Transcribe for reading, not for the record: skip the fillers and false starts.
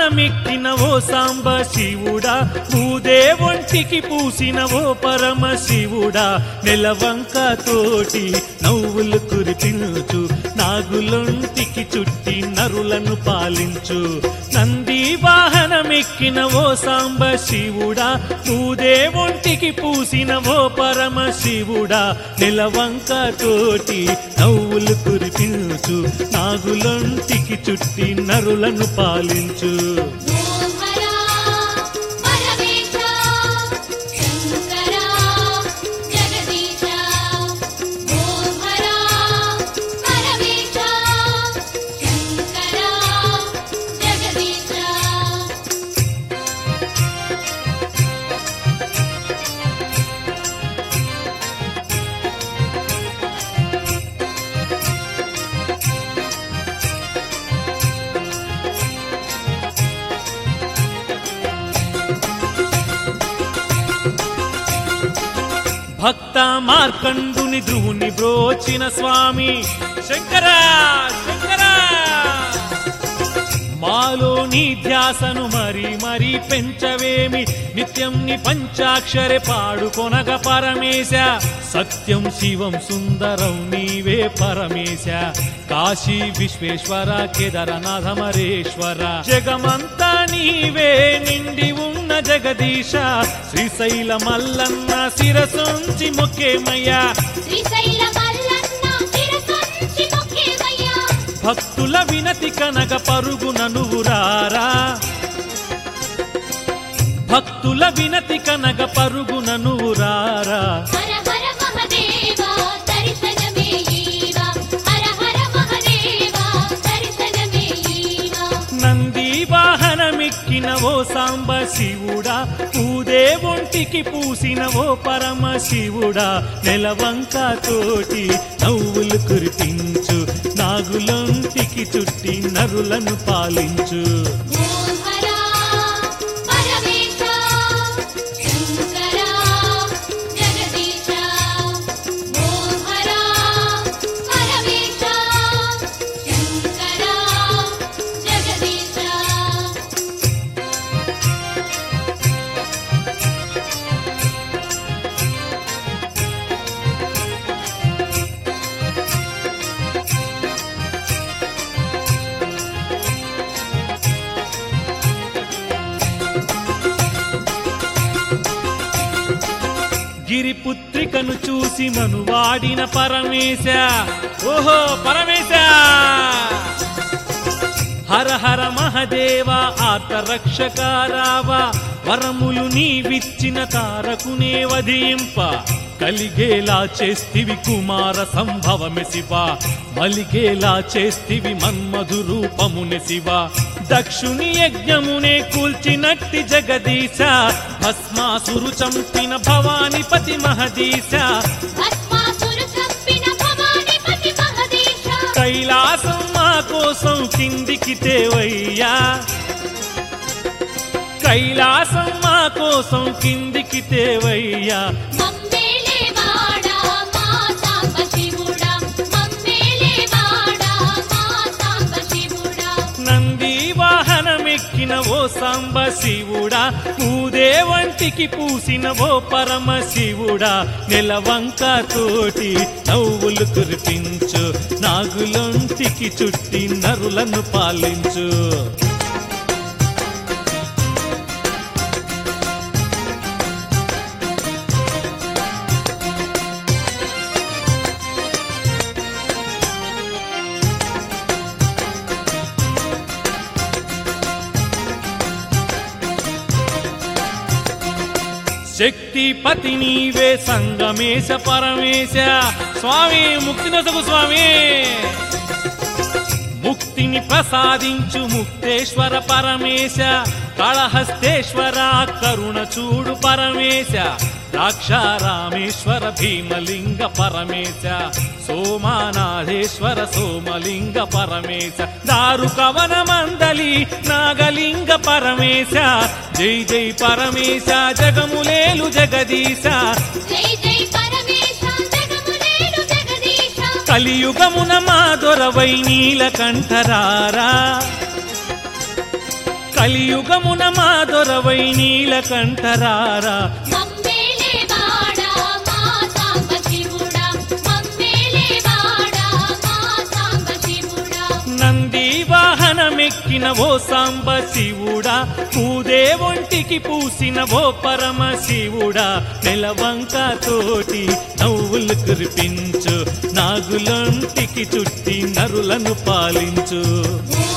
వాహనమెక్కిన ఓ సాంబ శివుడా, భూదేవొంటికి పూసిన ఓ పరమ శివుడా, నెలవంక తోటి నవ్వులు కురిపించు, నాగులొంటికి చుట్టి నరులను పాలించు. నంది వాహనమెక్కిన ఓ సాంబ శివుడా, భూదేవొంటికి పూసిన ఓ పరమ శివుడా, నెలవంక తోటి నవ్వులు కురిపించు, నాగులొంటికి చుట్టి నరులను పాలించు. భక్త మార్కండుని ధ్రువుని బ్రోచిన స్వామి శంకరా శంకరా, మాలో నీ ధ్యాసను మరి మరి పెంచవేమి, నిత్యం ని పంచాక్షరే పాడుకొనగ పరమేశ. సత్యం శివం సుందరం నీవే పరమేశ, కాశీ విశ్వేశ్వర కేదారనాథ మరేశ్వర, జగమంతా నీవే నిండి ఉన్న జగదీశ. శ్రీశైల మల్లన్న శిరసొంచి మొక్కేమయ్యా, భక్తుల వినతి కనగ పరుగున నువ్వు రారా, భక్తుల వినతి కనగ పరుగున నువ్వు రారా. నంది వాహనమెక్కిన ఓ సాంబ శివుడా, భూదేవొంటికి పూసిన ఓ పరమ శివుడా, నెలవంక తోటి నవ్వులు కురిపించు, నాగులొంటికి చుట్టి నరులను పాలించు. గిరిపుత్రికను చూసి మనువాడిన పరమేశ, ఓహో పరమేశ. హర హర మహదేవ ఆర్తరక్షకారావ, వరములు నీవిచ్చిన తారకునే వధింప, కలిగేలా చేస్తివి కుమార సంభవమె శివ, మలిగేలా చేస్తివి మన్మధు రూపముని శివ. దక్షుని యజ్ఞమునే కూల్చినట్టి జగదీశ, భస్మాసురు చంపిన భవానిపతి మహదీశ, కైలాసం మా కోసం కిందికి తేవయ్యా, కైలాసం మా కోసం కిందికి తేవయ్యా. నంది వాహనమెక్కిన ఓ సాంబ శివుడా, భూదేవంటికి పూసిన ఓ పరమ శివుడా, నెలవంక తోటి నవ్వులు కురిపించు, నాగులొంటికి చుట్టి నరులను పాలించు. శక్తిపతి నీవే సంగమేశ పరమేశ, స్వామి ముక్తినొసగు స్వామి, ముక్తిని ప్రసాదించు ముక్తేశ్వర పరమేశ, కాళహస్తేశ్వర కరుణ చూడు పరమేశ, ద్రాక్షారామేశ్వర భీమలింగ పరమేశ, సోమానాథేశ్వర సోమలింగ పరమేశ, దారు కవన మందలి నాగలింగ పరమేశ. జై జై పరమేశ జగములేలు జగదీశ, కలియుగమున మా దొరవై నీలకంఠరారా, కలియుగమున మా దొరవై నీలకంఠరారా మమ్మేలేవాడా మా సాంబశివుడా మమ్మేలేవాడా మా సాంబశివుడా నంది వాహనమెక్కిన ఓ సాంబ శివుడా పూదే ఒంటికి పూసిన ఓ పరమ శివుడా నెలవంక తోటి నవ్వులు కురిపించు నాగులొంటికి చుట్టి నరులను పాలించు ఓ